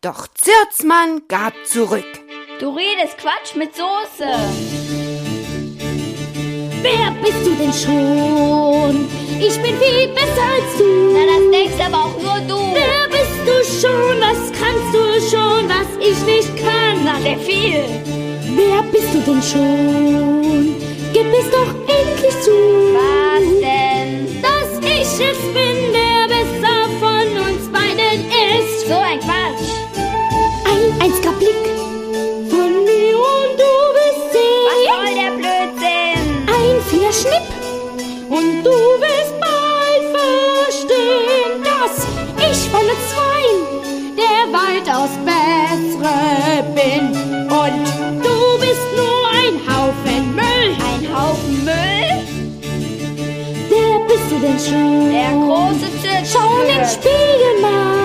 Doch Zirzmann gab zurück: Du redest Quatsch mit Soße. Wer bist du denn schon? Ich bin viel besser als du. Na, das denkst aber auch nur du. Wer bist du schon? Was kannst du schon, was ich nicht kann? Na, sehr viel. Wer bist du denn schon? Gib es doch endlich zu. Was denn? Dass ich es bin, der besser von uns beiden ist. So ein Quatsch. Ein einziger Blick von mir und du bist Was sie. soll der Blödsinn? Ein Fingerschnipp und du wirst bald verstehen, dass ich von uns zweien der weitaus bessere bin. Und du bist nur ein Haufen Müll. Ein Haufen Müll? Wer bist du denn schon? Der große Zirzspür. Schau in den Spiegel mal.